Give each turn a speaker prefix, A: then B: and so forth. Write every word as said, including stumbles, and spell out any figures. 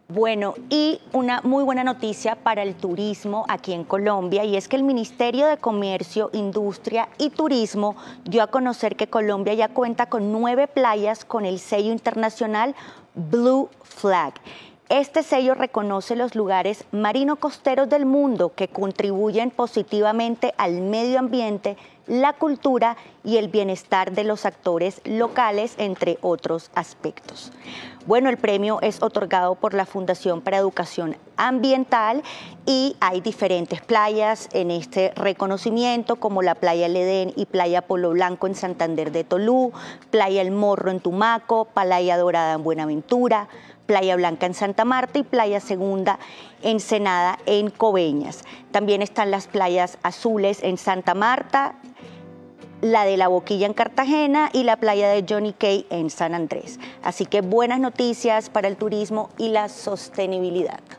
A: Bueno, y una muy buena noticia para el turismo aquí en Colombia, y es que el Ministerio de Comercio, Industria y Turismo dio a conocer que Colombia ya cuenta con nueve playas con el sello internacional Blue Flag. Este sello reconoce los lugares marino-costeros del mundo que contribuyen positivamente al medio ambiente, la cultura y el bienestar de los actores locales, entre otros aspectos. Bueno, el premio es otorgado por la Fundación para Educación Ambiental y hay diferentes playas en este reconocimiento, como la Playa El Edén y Playa Polo Blanco en Santander de Tolú, Playa El Morro en Tumaco, Playa Dorada en Buenaventura, Playa Blanca en Santa Marta y Playa Segunda Ensenada en Coveñas. También están las playas azules en Santa Marta, la de La Boquilla en Cartagena y la playa de Johnny Cay en San Andrés. Así que buenas noticias para el turismo y la sostenibilidad.